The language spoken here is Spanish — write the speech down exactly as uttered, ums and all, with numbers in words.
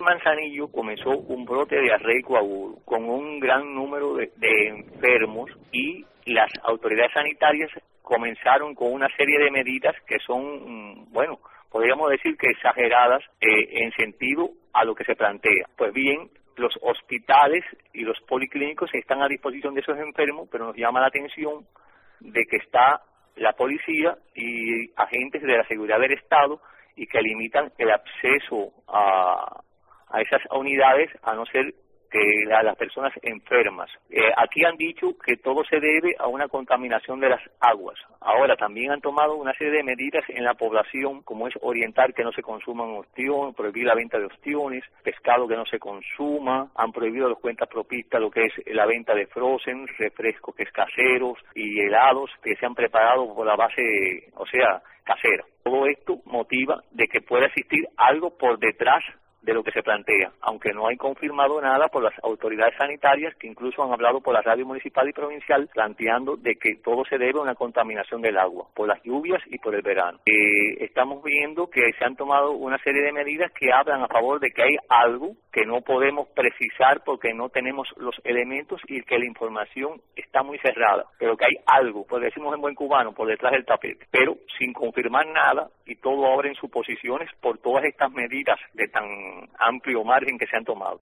Manzanillo comenzó un brote de diarrea y coágulo con un gran número de, de enfermos, y las autoridades sanitarias comenzaron con una serie de medidas que son, bueno, podríamos decir que exageradas eh, en sentido a lo que se plantea. Pues bien, los hospitales y los policlínicos están a disposición de esos enfermos, pero nos llama la atención de que está la policía y agentes de la seguridad del Estado y que limitan el acceso a, a esas unidades, a no ser que a las personas enfermas. Eh, aquí han dicho que todo se debe a una contaminación de las aguas. Ahora también han tomado una serie de medidas en la población, como es orientar que no se consuman ostiones, prohibir la venta de ostiones, pescado que no se consuma, han prohibido los cuentapropistas lo que es la venta de frozen, refrescos que es caseros y helados que se han preparado por la base, o sea, casera. Todo esto motiva de que pueda existir algo por detrás de lo que se plantea, aunque no hay confirmado nada por las autoridades sanitarias, que incluso han hablado por la radio municipal y provincial, planteando de que todo se debe a una contaminación del agua, por las lluvias y por el verano. Eh, estamos viendo que se han tomado una serie de medidas que hablan a favor de que hay algo que no podemos precisar porque no tenemos los elementos y que la información está muy cerrada, pero que hay algo, pues decimos en buen cubano, por detrás del tapete, pero sin confirmar nada, y todo ahora en suposiciones por todas estas medidas de tan amplio margen que se han tomado.